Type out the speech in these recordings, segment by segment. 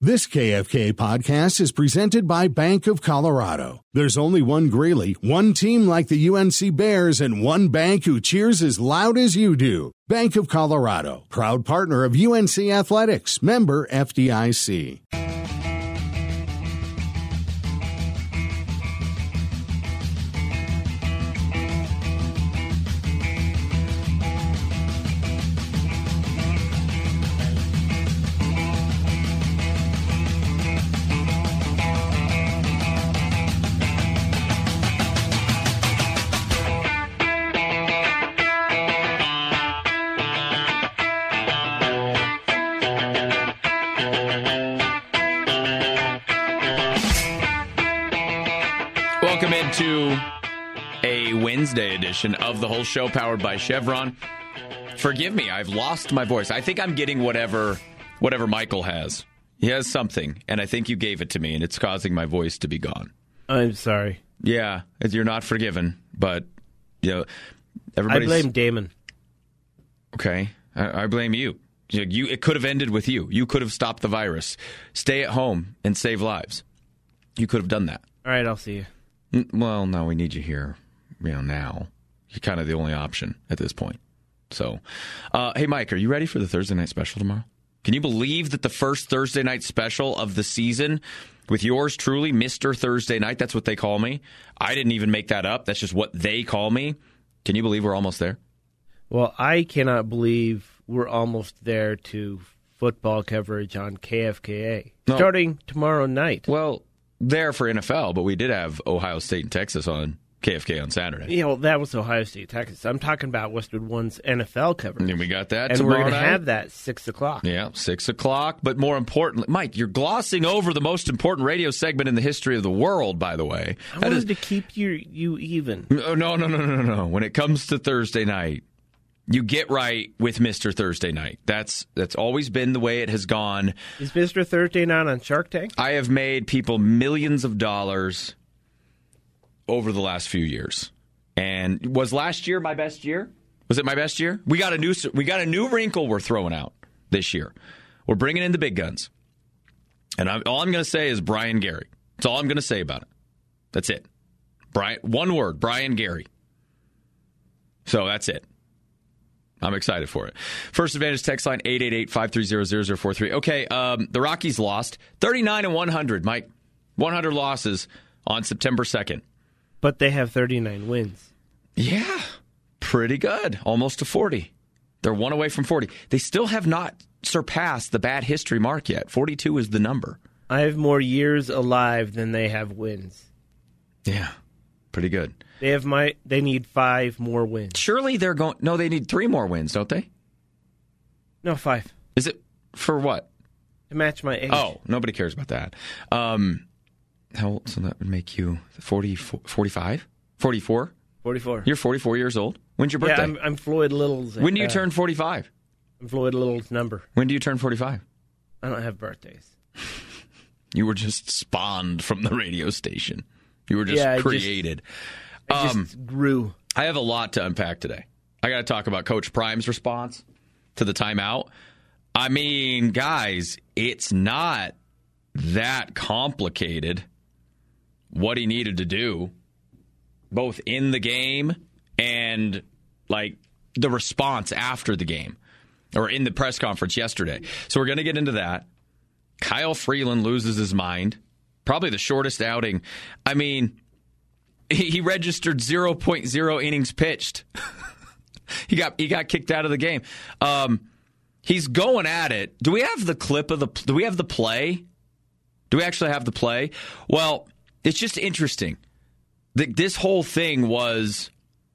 This KFK podcast is presented by Bank of Colorado. There's only one Greeley, one team like the UNC Bears, and one bank who cheers as loud as you do. Bank of Colorado, proud partner of UNC Athletics, member FDIC. Welcome into a Wednesday edition of the whole show powered by Chevron. Forgive me, I've lost my voice. I think I'm getting whatever Michael has. He has something, and I think you gave it to me, and it's causing my voice to be gone. I'm sorry. Yeah, you're not forgiven, but everybody's... I blame Damon. Okay, I blame you. It could have ended with you. You could have stopped the virus. Stay at home and save lives. You could have done that. All right, I'll see you. Well, no, we need you here. Now. You're kind of the only option at this point. So, hey, Mike, are you ready for the Thursday night special tomorrow? Can you believe that the first Thursday night special of the season with yours truly, Mr. Thursday Night, that's what they call me. I didn't even make that up. That's just what they call me. Can you believe we're almost there? Well, I cannot believe we're almost there to football coverage on KFKA. No. Starting tomorrow night. Well, there for NFL, but we did have Ohio State and Texas on KFK on Saturday. That was Ohio State, Texas. I'm talking about Westwood One's NFL coverage. And we got that and tomorrow we're going to night. have that 6 o'clock. Yeah, 6 o'clock. But more importantly, Mike, you're glossing over the most important radio segment in the history of the world, by the way. I wanted to keep you even. No. When it comes to Thursday night, you get right with Mr. Thursday Night. That's always been the way it has gone. Is Mr. Thursday Night on Shark Tank? I have made people millions of dollars over the last few years. And was last year my best year? Was it my best year? We got a new wrinkle we're throwing out this year. We're bringing in the big guns. And all I'm going to say is Brian Gary. That's all I'm going to say about it. That's it. One word, Brian Gary. So that's it. I'm excited for it. First Advantage text line 888-530-0043. Okay, the Rockies lost 39-100, Mike. 100 losses on September 2nd. But they have 39 wins. Yeah, pretty good. Almost to 40. They're one away from 40. They still have not surpassed the bad history mark yet. 42 is the number. I have more years alive than they have wins. Yeah, pretty good. They need 5 more wins. Surely they're going... No, they need 3 more wins, don't they? No, 5. Is it for what? To match my age. Oh, nobody cares about that. How old? So that would make you 45? 44? 44. You're 44 years old? When's your birthday? Yeah, I'm Floyd Little's... When do you turn 45? I'm Floyd Little's number. When do you turn 45? I don't have birthdays. You were just spawned from the radio station. You were just created. I just grew. I have a lot to unpack today. I got to talk about Coach Prime's response to the timeout. I mean, guys, it's not that complicated what he needed to do, both in the game and like the response after the game or in the press conference yesterday. So we're going to get into that. Kyle Freeland loses his mind. Probably the shortest outing. I mean, he registered 0.0 innings pitched. He got kicked out of the game. He's going at it. Do we have the clip of do we have the play? Do we actually have the play? Well, it's just interesting. This whole thing was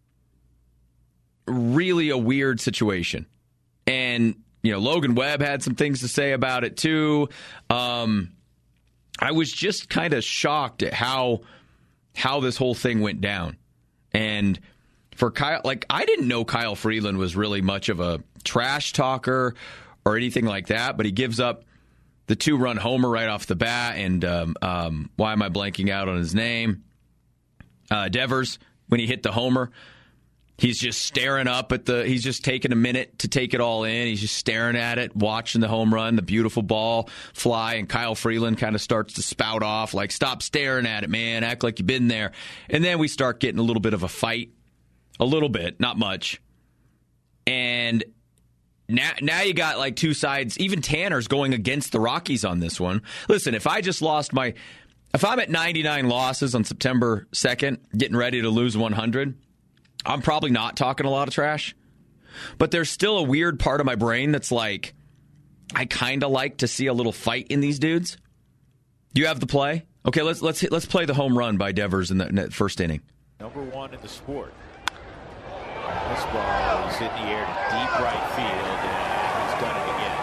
really a weird situation. And, Logan Webb had some things to say about it too. I was just kind of shocked at how this whole thing went down. And for Kyle, I didn't know Kyle Freeland was really much of a trash talker or anything like that, but he gives up the 2-run homer right off the bat. And why am I blanking out on his name? Devers, when he hit the homer. He's just staring up at he's just taking a minute to take it all in. He's just staring at it, watching the home run, the beautiful ball fly, and Kyle Freeland kind of starts to spout off like, stop staring at it, man. Act like you've been there. And then we start getting a little bit of a fight. A little bit, not much. And now you got like two sides. Even Tanner's going against the Rockies on this one. Listen, if I'm at 99 losses on September 2nd, getting ready to lose 100, I'm probably not talking a lot of trash. But there's still a weird part of my brain that's like, I kind of like to see a little fight in these dudes. Do you have the play? Okay, let's play the home run by Devers in the first inning. Number one in the sport. This ball is in the air to deep right field, and he's done it again.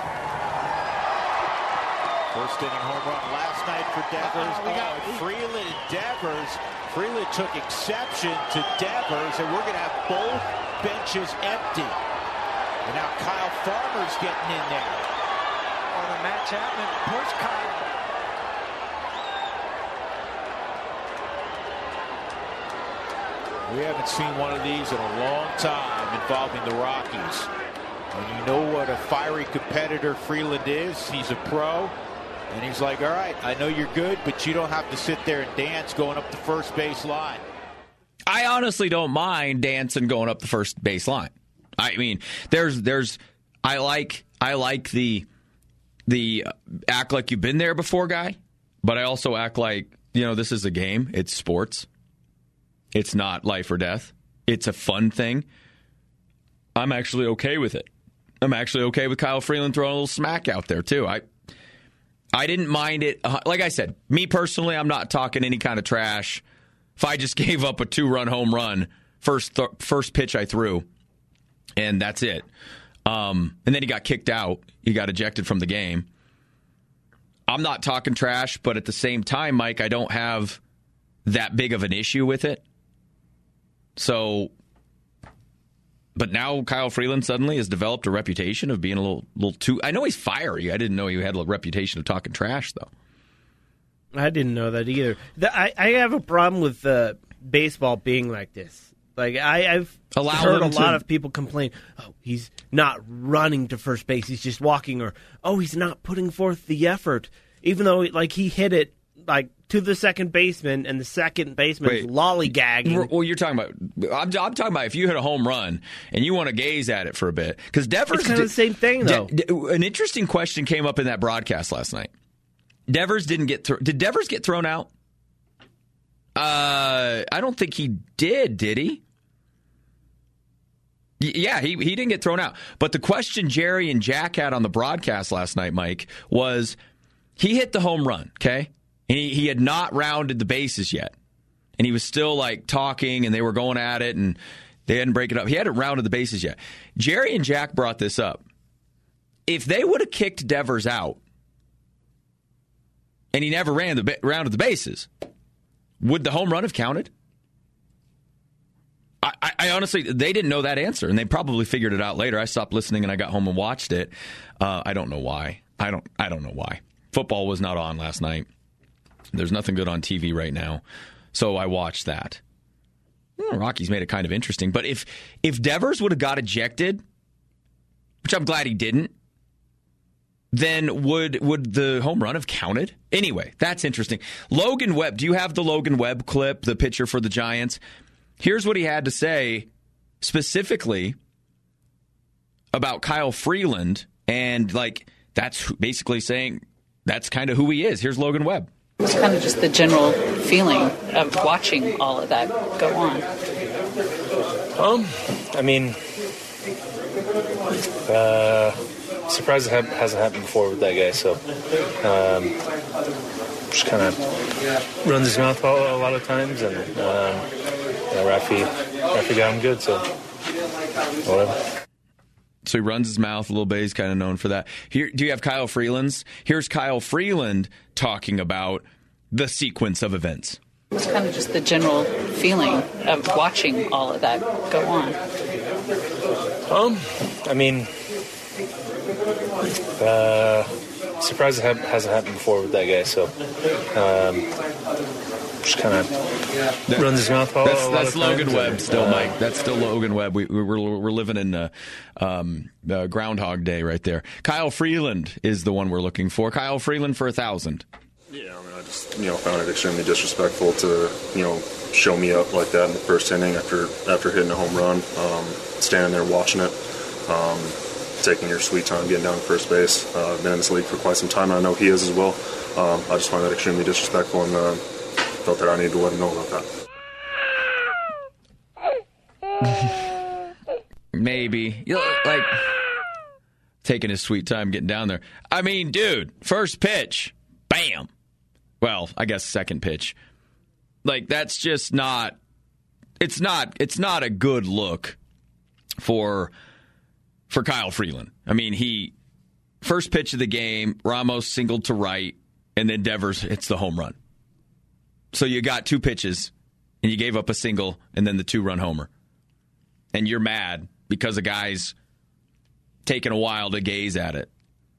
First inning home run last night for Devers. Freeland and Devers. Freeland took exception to Devers, and we're going to have both benches empty. And now Kyle Farmer's getting in there. On a Matt Chapman push Kyle. We haven't seen one of these in a long time involving the Rockies. And you know what a fiery competitor Freeland is. He's a pro. And he's like, all right, I know you're good, but you don't have to sit there and dance going up the first base line. I honestly don't mind dancing going up the first base line. I mean, I like the act like you've been there before guy, but I also act like, this is a game. It's sports. It's not life or death. It's a fun thing. I'm actually okay with it. I'm actually okay with Kyle Freeland throwing a little smack out there, too. I didn't mind it. Like I said, me personally, I'm not talking any kind of trash. If I just gave up a 2-run home run, first pitch I threw, and that's it. And then he got kicked out. He got ejected from the game. I'm not talking trash, but at the same time, Mike, I don't have that big of an issue with it. So, but now Kyle Freeland suddenly has developed a reputation of being a little too. I know he's fiery. I didn't know he had a reputation of talking trash, though. I didn't know that either. I have a problem with baseball being like this. Like I've heard a lot of people complain. Oh, he's not running to first base; he's just walking. Or he's not putting forth the effort, even though he hit it to the second baseman, and the second baseman's lollygagging. Well, you're talking about. I'm talking about if you hit a home run and you want to gaze at it for a bit, because Devers. It's kind of the same thing, though. An interesting question came up in that broadcast last night. Devers didn't get. Did Devers get thrown out? I don't think he did he? Yeah, he didn't get thrown out. But the question Jerry and Jack had on the broadcast last night, Mike, was he hit the home run, okay? And he had not rounded the bases yet. And he was still talking, and they were going at it, and they hadn't break it up. He hadn't rounded the bases yet. Jerry and Jack brought this up. If they would have kicked Devers out and he never rounded the bases, would the home run have counted? I honestly, they didn't know that answer, and they probably figured it out later. I stopped listening, and I got home and watched it. I don't know why. I don't know why. Football was not on last night. There's nothing good on TV right now, so I watched that. Rockies made it kind of interesting, but if Devers would have got ejected, which I'm glad he didn't, then would the home run have counted? Anyway, that's interesting. Logan Webb, do you have the Logan Webb clip, the pitcher for the Giants? Here's what he had to say specifically about Kyle Freeland, and that's basically saying that's kind of who he is. Here's Logan Webb. It's kind of just the general feeling of watching all of that go on. Surprised it hasn't happened before with that guy, so just kind of runs his mouth a lot of times, and Rafi got him good, so whatever. So he runs his mouth a little bit. He's kind of known for that. Here, do you have Kyle Freeland's? Here's Kyle Freeland talking about the sequence of events. It's kind of just the general feeling of watching all of that go on. Surprised it hasn't happened before with that guy, so just kind of runs his mouth all That's Logan Webb still, Mike. That's still Logan Webb. We're living in Groundhog Day right there. Kyle Freeland is the one we're looking for. Kyle Freeland for 1,000. Yeah, I mean, I just found it extremely disrespectful to show me up like that in the first inning after hitting a home run, standing there watching it, taking your sweet time getting down to first base. I've been in this league for quite some time, and I know he is as well. I just find that extremely disrespectful, and felt that I needed to let him know about that. Maybe like taking his sweet time getting down there. I mean, dude, first pitch, bam. Well, I guess second pitch. Like, that's just not. It's not a good look for Kyle Freeland. I mean, first pitch of the game, Ramos singled to right, and then Devers hits the home run. So you got two pitches, and you gave up a single, and then the 2-run homer. And you're mad because a guy's taking a while to gaze at it.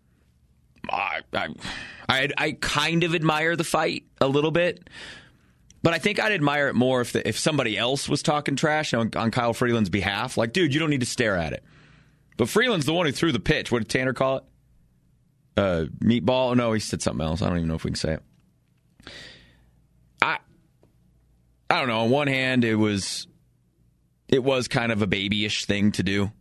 I kind of admire the fight a little bit, but I think I'd admire it more if somebody else was talking trash on Kyle Freeland's behalf. Like, dude, you don't need to stare at it. But Freeland's the one who threw the pitch. What did Tanner call it? Meatball? Oh, no, he said something else. I don't even know if we can say it. I don't know. On one hand, it was kind of a babyish thing to do.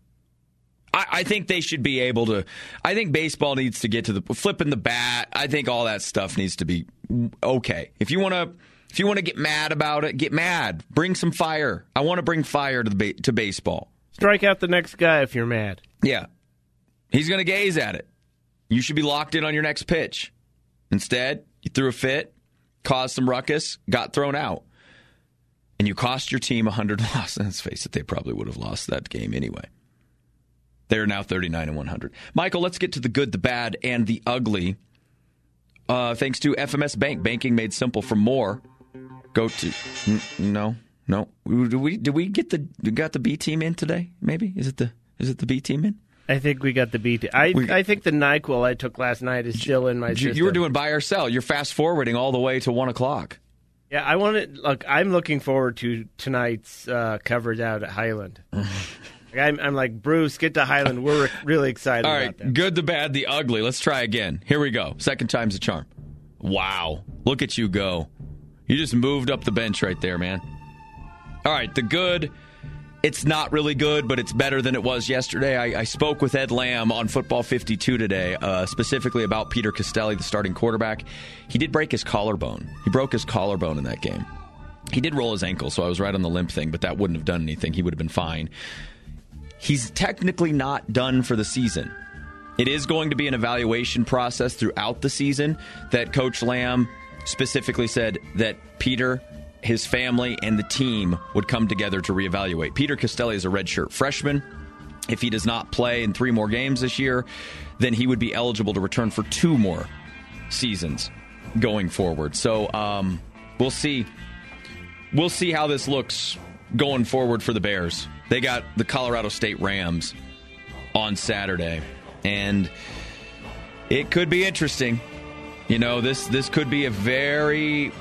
I think they should be able to. I think baseball needs to get to the flipping the bat. I think all that stuff needs to be okay. If you want to get mad about it, get mad. Bring some fire. I want to bring fire to baseball. Strike out the next guy if you're mad. Yeah, he's going to gaze at it. You should be locked in on your next pitch. Instead, you threw a fit, caused some ruckus, got thrown out, and you cost your team 100 losses. Let's face it, they probably would have lost that game anyway. They're now 39-100. Michael, let's get to the good, the bad, and the ugly. Thanks to FMS Bank, banking made simple for more. Go to no. Did we got the B team in today? Maybe is it the B team in? I think we got the B team. I think the NyQuil I took last night is still in my system. You were doing buy or sell. You're fast forwarding all the way to 1:00. Yeah, I'm looking forward to tonight's coverage out at Highland. I'm like, Bruce, get to Highland. We're really excited all about that. All right, good, the bad, the ugly. Let's try again. Here we go. Second time's a charm. Wow. Look at you go. You just moved up the bench right there, man. All right, the good. It's not really good, but it's better than it was yesterday. I spoke with Ed Lamb on Football 52 today, specifically about Peter Costelli, the starting quarterback. He did break his collarbone. He broke his collarbone in that game. He did roll his ankle, so I was right on the limp thing, but that wouldn't have done anything. He would have been fine. He's technically not done for the season. It is going to be an evaluation process throughout the season that Coach Lamb specifically said that Peter, his family, and the team would come together to reevaluate. Peter Costelli is a redshirt freshman. If he does not play in 3 more games this year, then he would be eligible to return for 2 more seasons going forward. So we'll see. We'll see how this looks going forward for the Bears. They got the Colorado State Rams on Saturday, and it could be interesting. You know, this could be a very,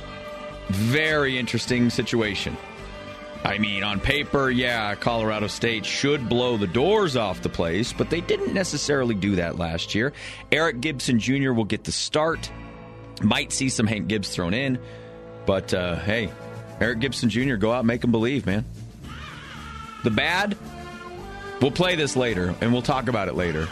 very interesting situation. I mean, on paper, yeah, Colorado State should blow the doors off the place, but they didn't necessarily do that last year. Eric Gibson Jr. will get the start. Might see some Hank Gibbs thrown in, but hey, Eric Gibson Jr., go out and make them believe, man. The bad, we'll play this later, and we'll talk about it later.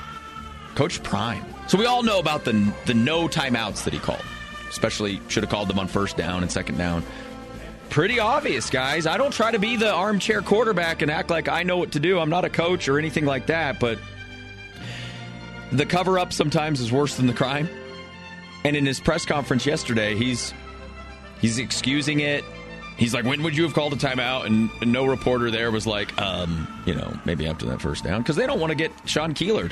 Coach Prime. So we all know about the no timeouts that he called. Especially should have called them on first down and second down. Pretty obvious, guys. I don't try to be the armchair quarterback and act like I know what to do. I'm not a coach or anything like that, but the cover-up sometimes is worse than the crime. And in his press conference yesterday, he's excusing it. He's like, when would you have called a timeout? And no reporter there was like, maybe after that first down. Because they don't want to get Sean Keeler.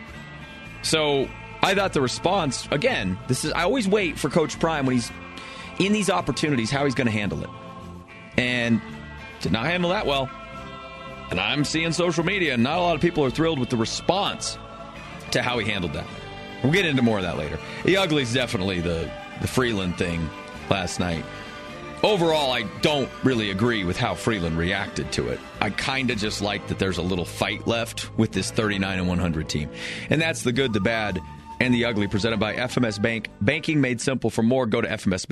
So I thought the response, again, I always wait for Coach Prime when he's in these opportunities, how he's going to handle it. And did not handle that well. And I'm seeing social media, and not a lot of people are thrilled with the response to how he handled that. We'll get into more of that later. The ugly is definitely the Freeland thing last night. overall, I don't really agree with how Freeland reacted to it. I kind of just like that there's a little fight left with this 39-100 team. And that's the good, the bad, and the ugly, presented by FMS Bank. Banking made simple. For more, go to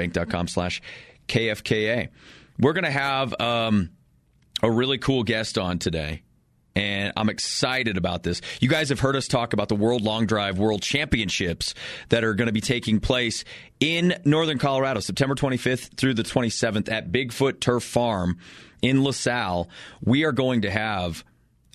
fmsbank.com/KFKA. We're going to have a really cool guest on today, and I'm excited about this. You guys have heard us talk about the World Long Drive World Championships that are going to be taking place in Northern Colorado, September 25th through the 27th at Bigfoot Turf Farm in LaSalle. We are going to have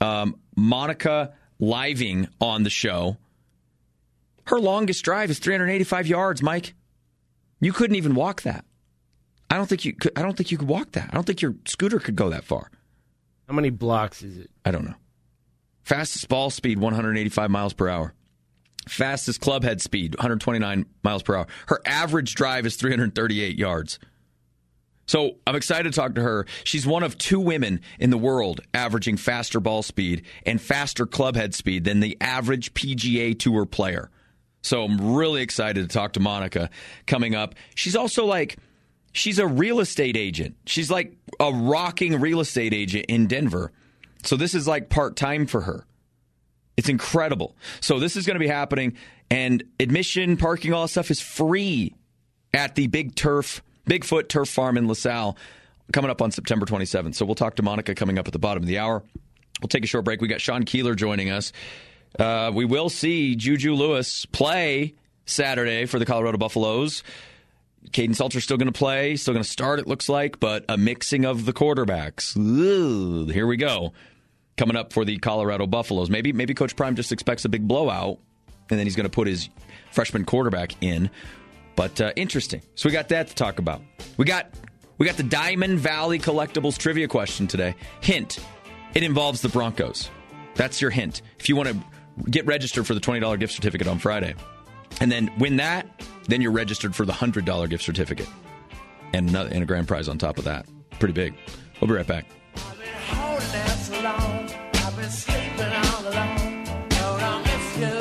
Monica Living on the show. Her longest drive is 385 yards, Mike. You couldn't even walk that. I don't think you could walk that. I don't think your scooter could go that far. How many blocks is it? I don't know. Fastest ball speed, 185 miles per hour. Fastest club head speed, 129 miles per hour. Her average drive is 338 yards. So I'm excited to talk to her. She's one of 2 women in the world averaging faster ball speed and faster club head speed than the average PGA Tour player. So I'm really excited to talk to Monica coming up. She's also she's a real estate agent. She's like a rocking real estate agent in Denver. So this is like part-time for her. It's incredible. So this is going to be happening, and admission, parking, all that stuff is free at the Bigfoot Turf Farm in LaSalle coming up on September 27th. So we'll talk to Monica coming up at the bottom of the hour. We'll take a short break. We got Sean Keeler joining us. We will see Juju Lewis play Saturday for the Colorado Buffaloes. Caden Salter's still going to play, still going to start, it looks like, but a mixing of the quarterbacks. Ooh, here we go. Coming up for the Colorado Buffaloes. Maybe Coach Prime just expects a big blowout, and then he's going to put his freshman quarterback in. But interesting. So we got that to talk about. We got the Diamond Valley Collectibles trivia question today. Hint, it involves the Broncos. That's your hint. If you want to get registered for the $20 gift certificate on Friday, and then win that, then you're registered for the $100 gift certificate and a grand prize on top of that. Pretty big. We'll be right back. I've been holding out so long. I've been sleeping all alone. Lord, I miss you.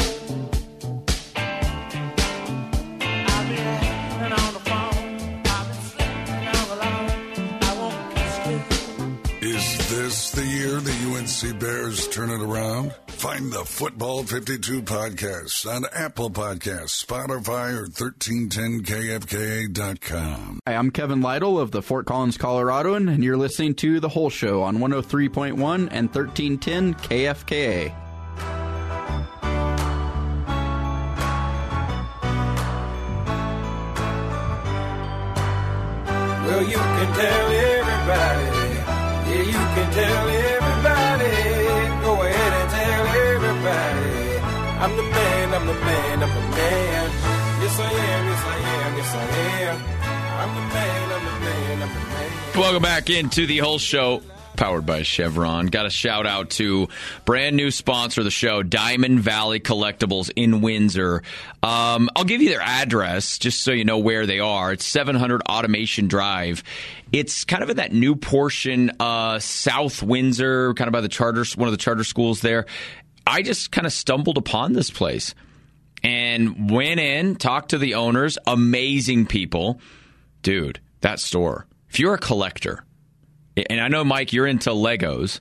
I've been having on the phone. I've been sleeping all alone. I won't kiss you. Is this the year the UNC Bears turn it around? Find the Football 52 podcast on Apple Podcasts, Spotify, or 1310kfka.com. Hi, I'm Kevin Lytle of the Fort Collins Coloradoan, and you're listening to The Whole Show on 103.1 and 1310 KFKA. Well, you can tell everybody. Yeah, you can tell everybody. Go ahead and tell everybody. I'm the man, I'm the man, I'm the man. Yes, I am, yes, I am, yes, I am. I'm the man, I'm the man, I'm the man. Welcome back into The Whole Show, powered by Chevron. Got a shout out to brand new sponsor of the show, Diamond Valley Collectibles in Windsor. I'll give you their address just so you know where they are. It's 700 Automation Drive. It's kind of in that new portion, South Windsor, kind of by one of the charter schools there. I just kind of stumbled upon this place and went in, talked to the owners, amazing people. Dude, that store, if you're a collector, and I know, Mike, you're into Legos,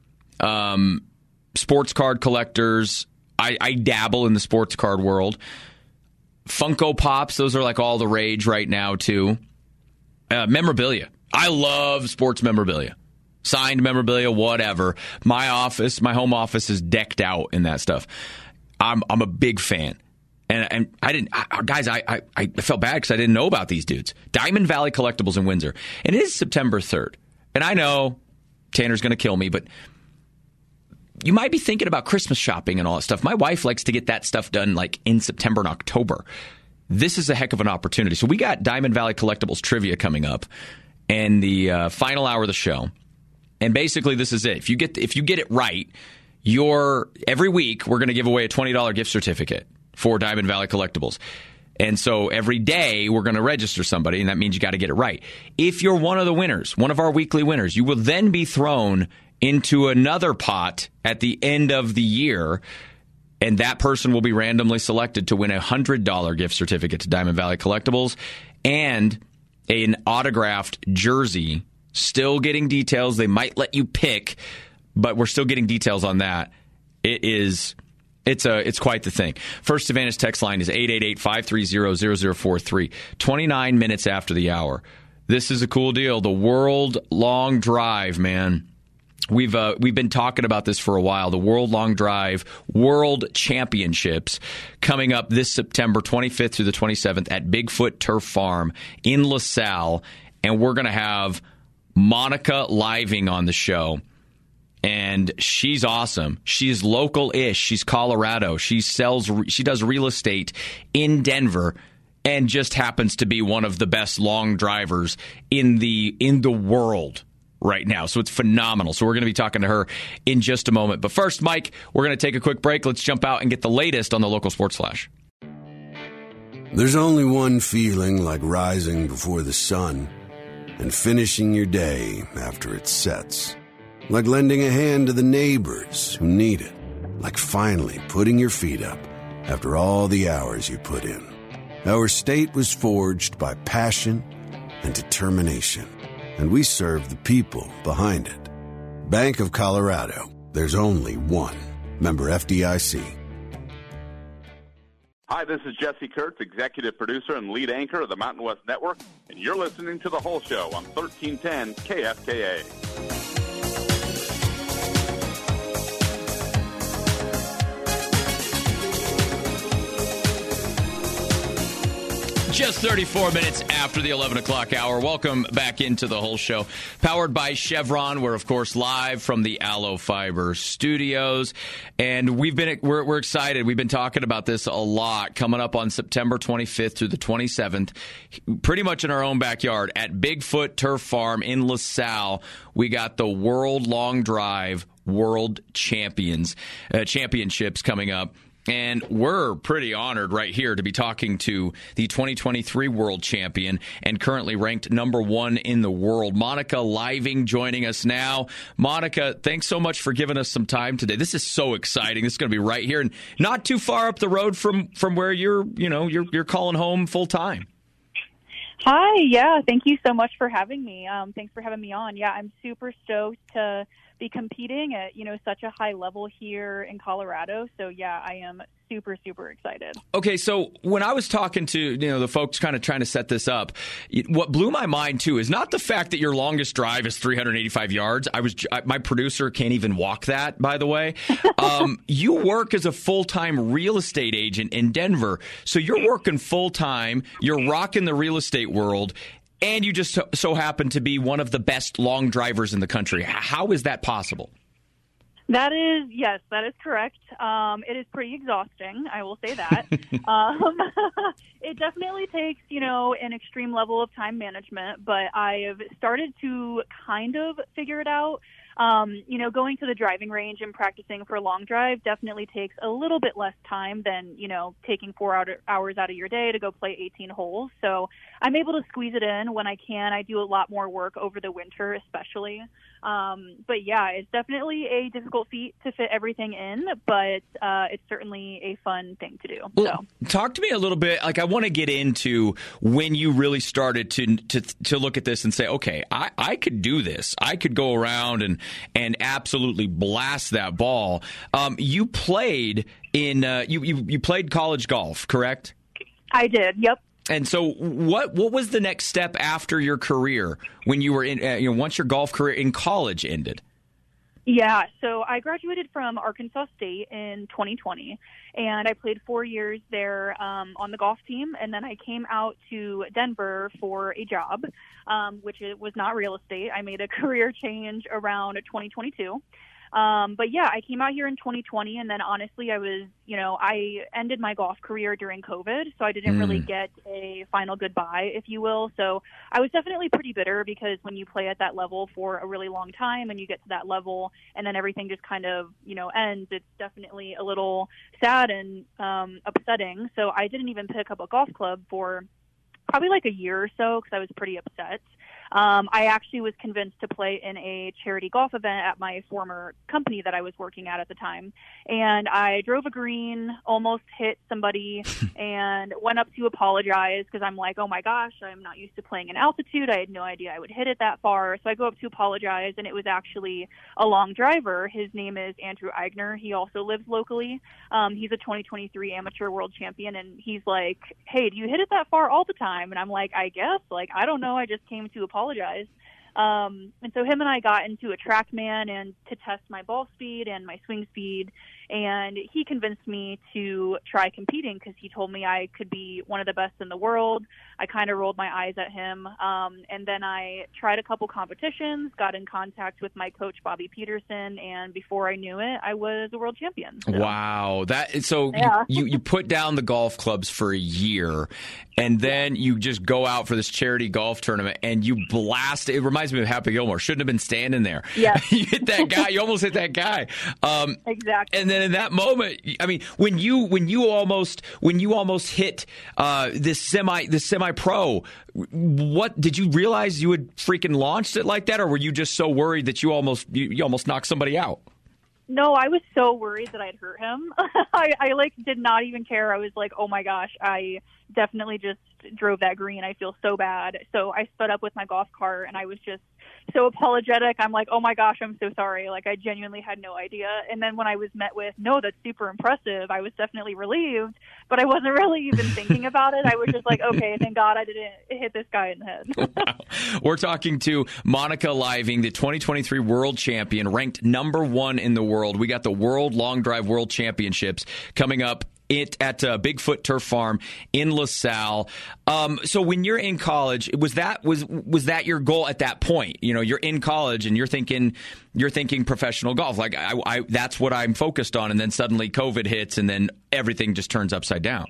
sports card collectors. I dabble in the sports card world. Funko Pops, those are like all the rage right now, too. Memorabilia. I love sports memorabilia. Signed memorabilia, whatever. My home office is decked out in that stuff. I'm a big fan. And I felt bad because I didn't know about these dudes. Diamond Valley Collectibles in Windsor. And it is September 3rd. And I know Tanner's going to kill me, but you might be thinking about Christmas shopping and all that stuff. My wife likes to get that stuff done like in September and October. This is a heck of an opportunity. So we got Diamond Valley Collectibles trivia coming up in the final hour of the show. And basically this is it. If you get it right, every week we're going to give away a $20 gift certificate for Diamond Valley Collectibles. And so every day we're going to register somebody, and that means you got to get it right. If you're one of the winners, one of our weekly winners, you will then be thrown into another pot at the end of the year, and that person will be randomly selected to win a $100 gift certificate to Diamond Valley Collectibles and an autographed jersey. Still getting details. They might let you pick, but we're still getting details on that. It's quite the thing. First Advantage text line is 888-530-0043. 29 minutes after the hour. This is a cool deal. The World Long Drive, man. We've been talking about this for a while. The World Long Drive World Championships coming up this September 25th through the 27th at Bigfoot Turf Farm in LaSalle. And we're going to have Monica Living on the show. And she's awesome. She's local-ish. She's Colorado. She does real estate in Denver and just happens to be one of the best long drivers in the world right now. So it's phenomenal. So we're going to be talking to her in just a moment. But first, Mike, we're going to take a quick break. Let's jump out and get the latest on the local sports flash. There's only one feeling like rising before the sun and finishing your day after it sets. Like lending a hand to the neighbors who need it. Like finally putting your feet up after all the hours you put in. Our state was forged by passion and determination. And we serve the people behind it. Bank of Colorado. There's only one. Member FDIC. Hi, this is Jesse Kurtz, executive producer and lead anchor of the Mountain West Network, and you're listening to The Whole Show on 1310 KFKA. Just 34 minutes after the 11 o'clock hour. Welcome back into The Whole Show. Powered by Chevron. We're, of course, live from the Aloe Fiber Studios. And we're excited. We've been talking about this a lot. Coming up on September 25th through the 27th, pretty much in our own backyard at Bigfoot Turf Farm in LaSalle, we got the World Long Drive World Championships coming up. And we're pretty honored right here to be talking to the 2023 world champion and currently ranked number 1 in the world, Monica Living, joining us now. Monica, thanks so much for giving us some time today. This is so exciting. This is going to be right here and not too far up the road from where you're calling home full time. Hi, yeah, thank you so much for having me. Thanks for having me on. Yeah, I'm super stoked to be competing at, such a high level here in Colorado. So, yeah, I am super, super excited. Okay, so when I was talking to, the folks kind of trying to set this up, what blew my mind, too, is not the fact that your longest drive is 385 yards. My producer can't even walk that, by the way. You work as a full-time real estate agent in Denver. So you're working full-time. You're rocking the real estate world. And you just so happen to be one of the best long drivers in the country. How is that possible? That is correct. It is pretty exhausting, I will say that. It definitely takes, an extreme level of time management, but I've started to kind of figure it out. Going to the driving range and practicing for a long drive definitely takes a little bit less time than, taking 4 hours out of your day to go play 18 holes. So I'm able to squeeze it in when I can. I do a lot more work over the winter, especially. But yeah, it's definitely a difficult feat to fit everything in, but it's certainly a fun thing to do. Well, talk to me a little bit. Like, I want to get into when you really started to look at this and say, okay, I could do this. I could go around and absolutely blast that ball. You played you played college golf, correct? I did. Yep. And so what was the next step after your career when you were in, once your golf career in college ended? Yeah, so I graduated from Arkansas State in 2020, and I played 4 years there on the golf team, and then I came out to Denver for a job, which was not real estate. I made a career change around 2022. But yeah, I came out here in 2020, and then honestly, I ended my golf career during COVID, so I didn't really get a final goodbye, if you will. So I was definitely pretty bitter because when you play at that level for a really long time and you get to that level and then everything just kind of, ends, it's definitely a little sad and upsetting. So I didn't even pick up a golf club for probably like a year or so because I was pretty upset. I actually was convinced to play in a charity golf event at my former company that I was working at the time. And I drove a green, almost hit somebody, and went up to apologize because I'm like, oh my gosh, I'm not used to playing in altitude. I had no idea I would hit it that far. So I go up to apologize, and it was actually a long driver. His name is Andrew Eigner. He also lives locally. He's a 2023 amateur world champion, and he's like, hey, do you hit it that far all the time? And I'm like, I guess. Like, I don't know. I just came to apologize. And so him and I got into a TrackMan and to test my ball speed and my swing speed, and he convinced me to try competing because he told me I could be one of the best in the world. I kind of rolled my eyes at him, and then I tried a couple competitions, got in contact with my coach Bobby Peterson, and before I knew it, I was a world champion. So. Wow. You put down the golf clubs for a year, and then you just go out for this charity golf tournament and you blast. It reminds me of Happy Gilmore. Shouldn't have been standing there. Yeah. You hit that guy. You almost hit that guy. Exactly. And then in that moment, I mean, when you almost hit this semi-pro, what did you realize you had freaking launched it like that, or were you just so worried that you almost knocked somebody out? No, I was so worried that I'd hurt him. I did not even care. I was like, oh my gosh, I definitely just drove that green. I feel so bad. So I sped up with my golf cart, and I was just so apologetic. I'm like, oh my gosh, I'm so sorry. Like, I genuinely had no idea. And then when I was met with, no, that's super impressive, I was definitely relieved, but I wasn't really even thinking about it. I was just like, okay, thank God I didn't hit this guy in the head. Wow. We're talking to Monica Living, the 2023 world champion, ranked number 1 in the world. We got the World Long Drive World Championships coming up at Bigfoot Turf Farm in LaSalle. So when you're in college, was that your goal at that point? You know, you're in college and you're thinking professional golf. Like I that's what I'm focused on. And then suddenly COVID hits, and then everything just turns upside down.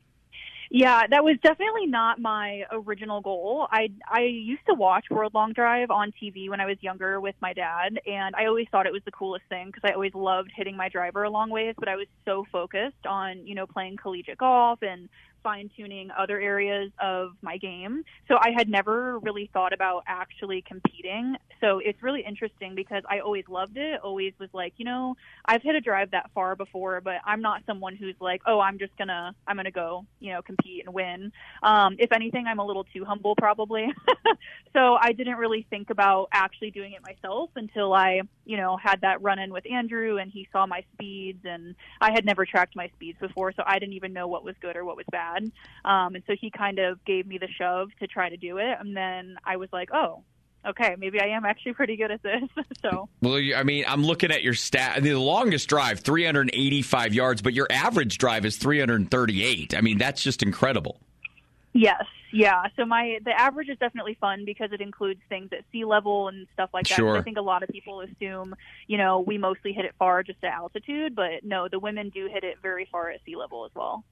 Yeah, that was definitely not my original goal. I used to watch World Long Drive on TV when I was younger with my dad, and I always thought it was the coolest thing because I always loved hitting my driver a long ways, but I was so focused on, playing collegiate golf and fine-tuning other areas of my game. So I had never really thought about actually competing. So it's really interesting because I always loved it, always was like, I've hit a drive that far before, but I'm not someone who's like, oh, I'm going to go, compete and win. If anything, I'm a little too humble probably. So I didn't really think about actually doing it myself until I, had that run-in with Andrew, and he saw my speeds, and I had never tracked my speeds before, so I didn't even know what was good or what was bad. And so he kind of gave me the shove to try to do it. And then I was like, oh, okay, maybe I am actually pretty good at this. So, well, I mean, I'm looking at your stat. The longest drive, 385 yards, but your average drive is 338. I mean, that's just incredible. Yes. Yeah. So the average is definitely fun because it includes things at sea level and stuff like that. Sure. I think a lot of people assume, we mostly hit it far just at altitude, but no, the women do hit it very far at sea level as well.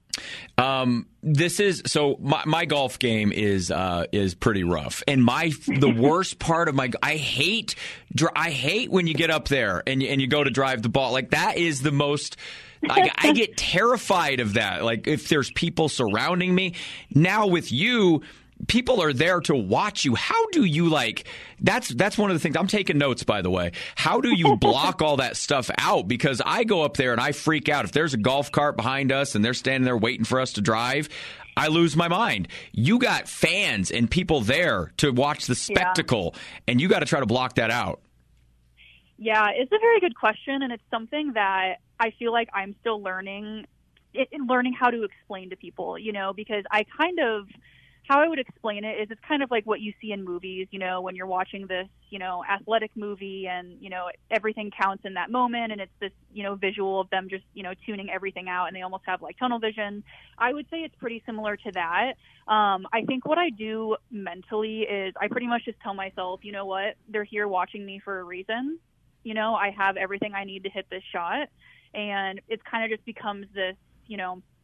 My golf game is pretty rough, and the worst part of I hate when you get up there and you go to drive the ball. Like, that is the most. I get terrified of that. Like, if there's people surrounding me. Now with you, people are there to watch you. How do you that's one of the things. I'm taking notes, by the way. How do you block all that stuff out? Because I go up there and I freak out. If there's a golf cart behind us and they're standing there waiting for us to drive, I lose my mind. You got fans and people there to watch the spectacle, and you got to try to block that out. Yeah, it's a very good question, and it's something that I feel like I'm still learning how to explain to people, because how I would explain it is it's kind of like what you see in movies, when you're watching this, athletic movie and, everything counts in that moment, and it's this, visual of them just, tuning everything out, and they almost have like tunnel vision. I would say it's pretty similar to that. I think what I do mentally is I pretty much just tell myself, you know what, they're here watching me for a reason. I have everything I need to hit this shot, and it kind of just becomes this,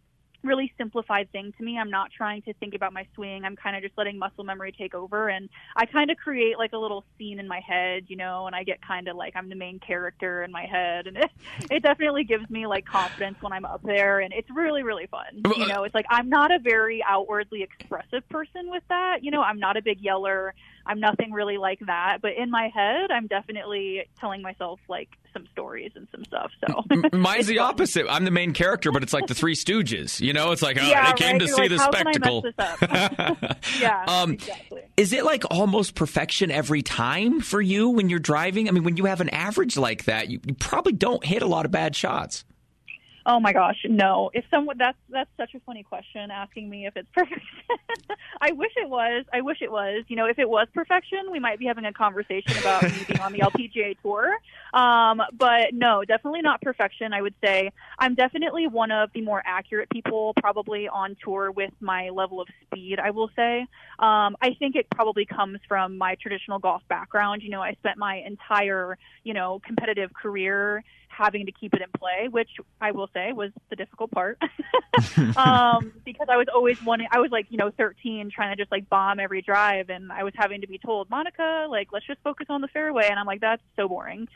really simplified thing to me. I'm not trying to think about my swing. I'm kind of just letting muscle memory take over, and I kind of create like a little scene in my head, you know, and I get kind of like I'm the main character in my head, and it definitely gives me like confidence when I'm up there, and it's really, really fun. You know, it's like I'm not a very outwardly expressive person with that. You know, I'm not a big yeller. I'm nothing really like that, but in my head, I'm definitely telling myself like some stories and some stuff. So mine's the opposite. I'm the main character, but it's like the Three Stooges. You know, it's like they came to see the spectacle. Can I mess this up? Yeah, exactly. Is it like almost perfection every time for you when you're driving? I mean, when you have an average like that, you probably don't hit a lot of bad shots. Oh my gosh, no. If someone that's such a funny question, asking me if it's perfect. I wish it was. You know, if it was perfection, we might be having a conversation about me being on the LPGA tour. But no, definitely not perfection. I would say I'm definitely one of the more accurate people probably on tour with my level of speed, I will say. I think it probably comes from my traditional golf background. You know, I spent my entire, you know, competitive career having to keep it in play, which I will say was the difficult part. Because I was always I was like, you know, 13 trying to just like bomb every drive, and I was having to be told, Monica, like, let's just focus on the fairway. And I'm like, that's so boring.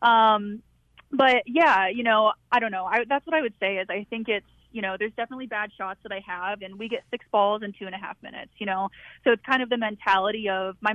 But yeah, you know, I don't know. That's what I would say is I think it's, you know, there's definitely bad shots that I have, and we get 6 balls in 2.5 minutes, you know? So it's kind of my mentality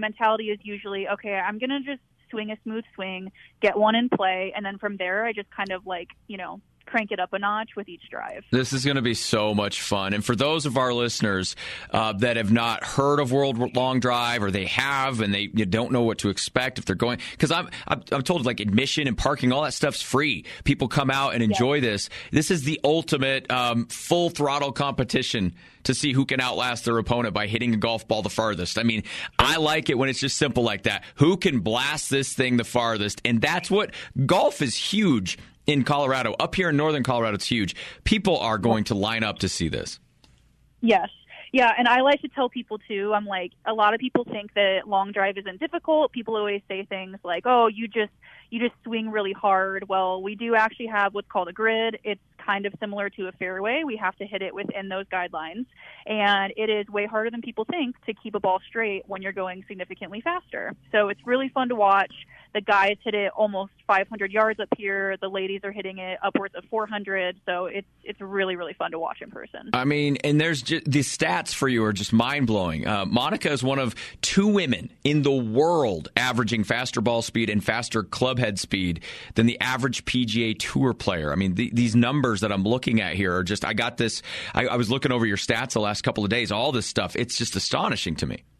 is usually, okay, I'm going to just swing a smooth swing, get one in play, and then from there I just kind of like, you know, crank it up a notch with each drive. This is going to be so much fun. And for those of our listeners that have not heard of World Long Drive, or they have and you don't know what to expect if they're going, because I'm told like admission and parking, all that stuff's free. People come out and enjoy this. This is the ultimate full throttle competition to see who can outlast their opponent by hitting a golf ball the farthest. I mean, I like it when it's just simple like that. Who can blast this thing the farthest? And that's what golf is huge in Colorado. Up here in northern Colorado, it's huge. People are going to line up to see this. Yes. Yeah, and I like to tell people, too, I'm like, a lot of people think that long drive isn't difficult. People always say things like, oh, you just swing really hard. Well, we do actually have what's called a grid. It's kind of similar to a fairway. We have to hit it within those guidelines. And it is way harder than people think to keep a ball straight when you're going significantly faster. So it's really fun to watch. The guys hit it almost 500 yards up here. The ladies are hitting it upwards of 400. So it's really, really fun to watch in person. I mean, and there's just, the stats for you are just mind-blowing. Monica is one of 2 women in the world averaging faster ball speed and faster club head speed than the average PGA Tour player. I mean, these numbers that I'm looking at here are just, I got this, I was looking over your stats the last couple of days, all this stuff. It's just astonishing to me.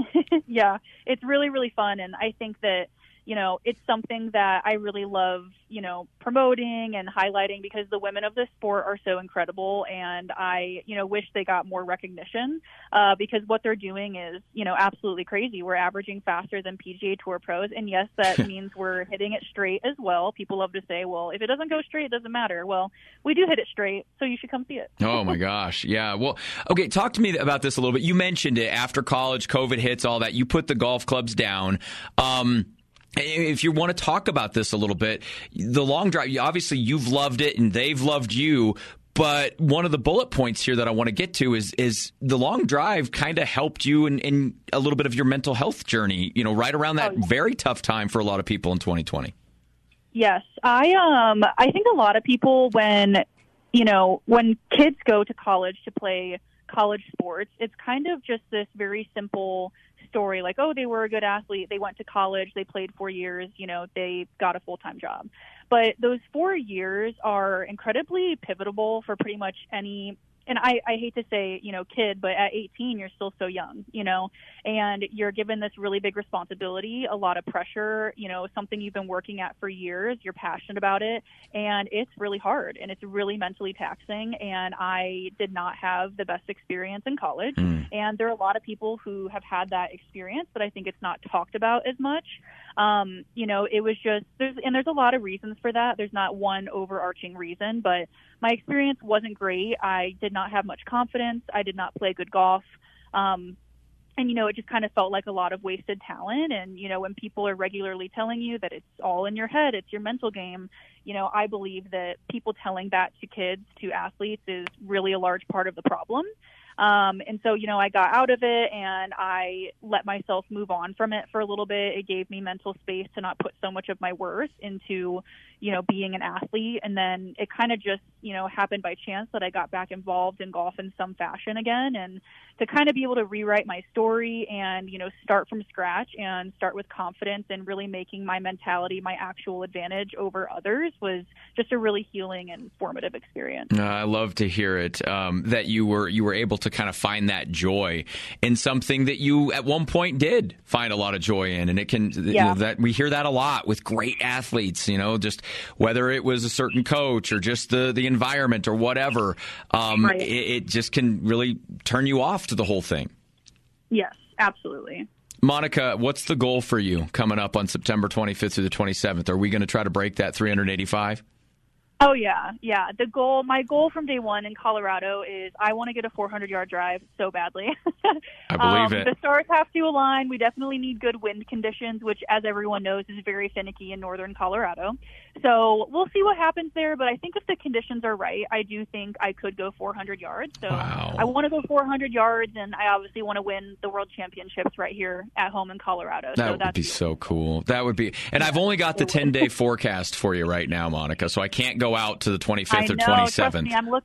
Yeah, it's really, really fun. And I think that, you know, it's something that I really love, you know, promoting and highlighting, because the women of this sport are so incredible, and I, you know, wish they got more recognition because what they're doing is, you know, absolutely crazy. We're averaging faster than PGA Tour pros, and yes, that means we're hitting it straight as well. People love to say, well, if it doesn't go straight, it doesn't matter. Well, we do hit it straight, so you should come see it. Oh, my gosh. Yeah. Well, okay, talk to me about this a little bit. You mentioned it after college, COVID hits, all that. You put the golf clubs down. If you want to talk about this a little bit, the long drive, obviously you've loved it and they've loved you, but one of the bullet points here that I want to get to is the long drive kind of helped you in a little bit of your mental health journey, you know, right around that very tough time for a lot of people in 2020. Yes. I think a lot of people, when kids go to college to play college sports, it's kind of just this very simple story, like, oh, they were a good athlete, they went to college, they played 4 years, you know, they got a full-time job. But those 4 years are incredibly pivotal for pretty much any, and I hate to say, you know, kid, but at 18, you're still so young, you know, and you're given this really big responsibility, a lot of pressure, you know, something you've been working at for years, you're passionate about it, and it's really hard, and it's really mentally taxing, and I did not have the best experience in college, and there are a lot of people who have had that experience, but I think it's not talked about as much. You know, it was just, there's a lot of reasons for that. There's not one overarching reason, but my experience wasn't great. I did not have much confidence. I did not play good golf. And, it just kind of felt like a lot of wasted talent. And, when people are regularly telling you that it's all in your head, it's your mental game, I believe that people telling that to kids, to athletes, is really a large part of the problem. And so, I got out of it and I let myself move on from it for a little bit. It gave me mental space to not put so much of my worth into, being an athlete. And then it kind of just, happened by chance that I got back involved in golf in some fashion again. And to kind of be able to rewrite my story and, start from scratch and start with confidence and really making my mentality my actual advantage over others was just a really healing and formative experience. I love to hear it, that you were able to kind of find that joy in something that you at one point did find a lot of joy in. And it can, that we hear that a lot with great athletes, just whether it was a certain coach or just the environment or whatever, right. it just can really turn you off to the whole thing. Yes, absolutely. Monica, what's the goal for you coming up on September 25th through the 27th? Are we going to try to break that 385? Oh, yeah. My goal from day one in Colorado is I want to get a 400-yard drive so badly. I believe it. The stars have to align. We definitely need good wind conditions, which, as everyone knows, is very finicky in northern Colorado. So we'll see what happens there. But I think if the conditions are right, I do think I could go 400 yards. So wow. I want to go 400 yards, and I obviously want to win the World Championships right here at home in Colorado. That would be so cool. That would be. And I've only got the 10-day forecast for you right now, Monica, so I can't go out to the 25th or 27th. Trust me, I'm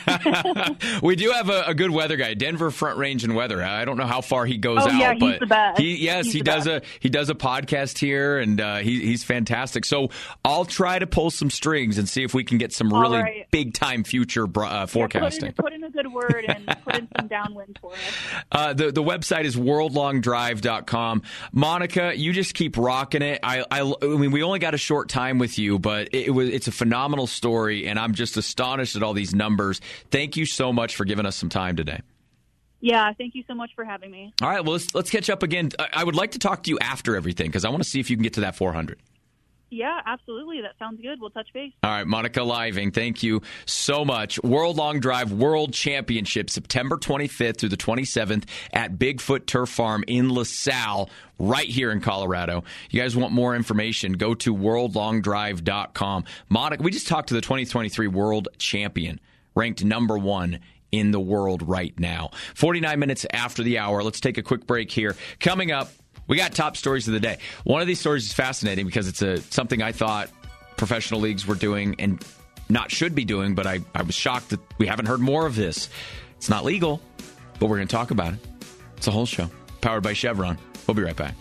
looking. We do have a good weather guy, Denver Front Range and Weather. I don't know how far he goes out, yeah, but he's the best. he does a podcast here, and he's fantastic. So I'll try to pull some strings and see if we can get some really big time future forecasting. Put in a good word and put in some downwind for us. The website is worldlongdrive.com. Monica, you just keep rocking it. I mean, we only got a short time with you, but it's a phenomenal story, and I'm just astonished at all these numbers. Thank you so much for giving us some time today. Yeah, thank you so much for having me. All right, well, let's catch up again. I would like to talk to you after everything because I want to see if you can get to that 400. Yeah, absolutely. That sounds good. We'll touch base. All right, Monica Living, thank you so much. World Long Drive World Championship, September 25th through the 27th at Bigfoot Turf Farm in LaSalle, right here in Colorado. You guys want more information, go to worldlongdrive.com. Monica, we just talked to the 2023 World Champion, ranked number 1 in the world right now. 49 minutes after the hour. Let's take a quick break here. Coming up, we got top stories of the day. One of these stories is fascinating because it's something I thought professional leagues were doing and not should be doing, but I was shocked that we haven't heard more of this. It's not legal, but we're going to talk about it. It's a whole show. Powered by Chevron. We'll be right back.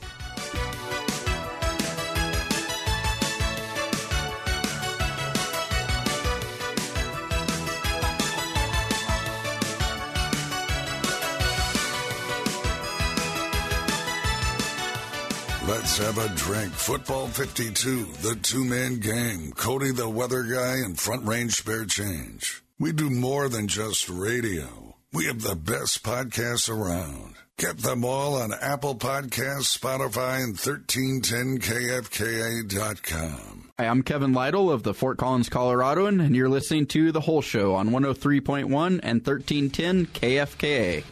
Let's have a drink. Football 52, the two-man game. Cody the weather guy and Front Range Spare Change. We do more than just radio. We have the best podcasts around. Get them all on Apple Podcasts, Spotify, and 1310kfka.com. Hi, I'm Kevin Lytle of the Fort Collins Coloradoan, and you're listening to The Whole Show on 103.1 and 1310 KFKA.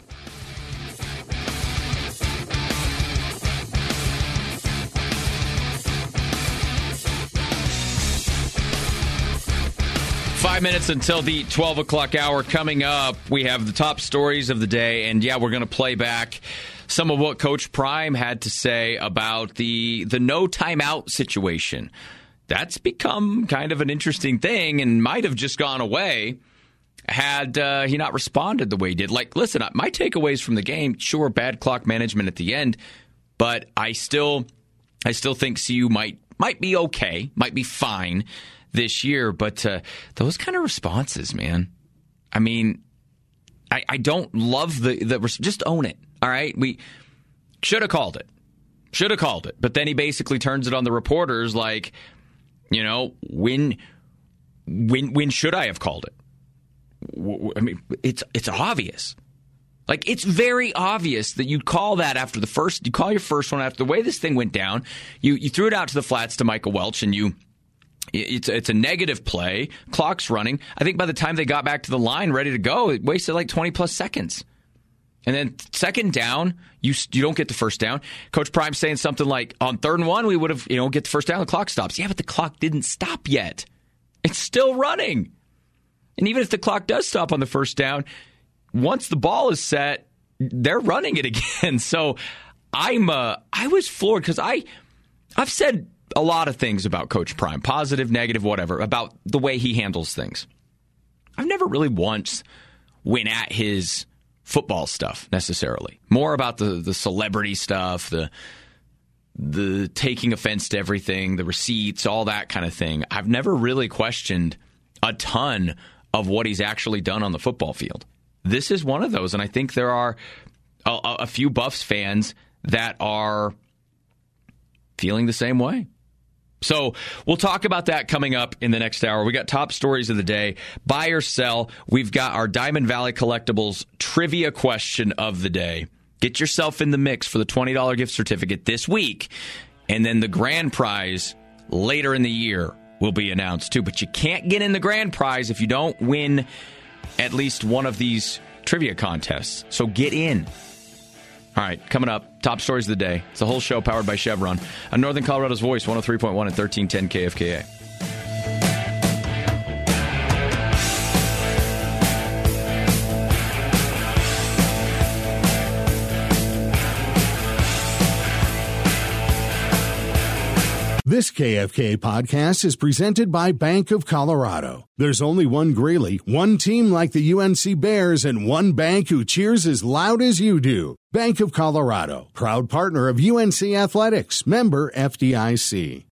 Five minutes until the 12 o'clock hour. Coming up, we have the top stories of the day. And, yeah, we're going to play back some of what Coach Prime had to say about the no timeout situation. That's become kind of an interesting thing and might have just gone away had he not responded the way he did. Like, listen, my takeaways from the game, sure, bad clock management at the end, but I still think CU might be okay, might be fine this year, but those kind of responses, man. I mean, I don't love the just own it. All right, we should have called it, but then he basically turns it on the reporters like, you know, when should I have called it? I mean, it's obvious. Like, it's very obvious that you'd call that after you call your first one after the way this thing went down. You threw it out to the flats to Michael Welch, and it's a negative play. Clock's running. I think by the time they got back to the line ready to go, it wasted like 20 plus seconds. And then second down, you don't get the first down. Coach Prime saying something like, on 3rd and 1, we would have, get the first down, the clock stops. Yeah, but the clock didn't stop yet. It's still running. And even if the clock does stop on the first down, once the ball is set, they're running it again. So I was floored because I've said a lot of things about Coach Prime, positive, negative, whatever, about the way he handles things. I've never really once went at his football stuff necessarily. More about the celebrity stuff, the taking offense to everything, the receipts, all that kind of thing. I've never really questioned a ton of what he's actually done on the football field. This is one of those, and I think there are a few Buffs fans that are feeling the same way. So we'll talk about that coming up in the next hour. We got top stories of the day, buy or sell. We've got our Diamond Valley Collectibles trivia question of the day. Get yourself in the mix for the $20 gift certificate this week. And then the grand prize later in the year will be announced too. But you can't get in the grand prize if you don't win at least one of these trivia contests. So get in. All right, coming up, top stories of the day. It's the whole show powered by Chevron. On Northern Colorado's Voice, 103.1 and 1310 KFKA. This KFK podcast is presented by Bank of Colorado. There's only one Greeley, one team like the UNC Bears, and one bank who cheers as loud as you do. Bank of Colorado, proud partner of UNC Athletics, member FDIC.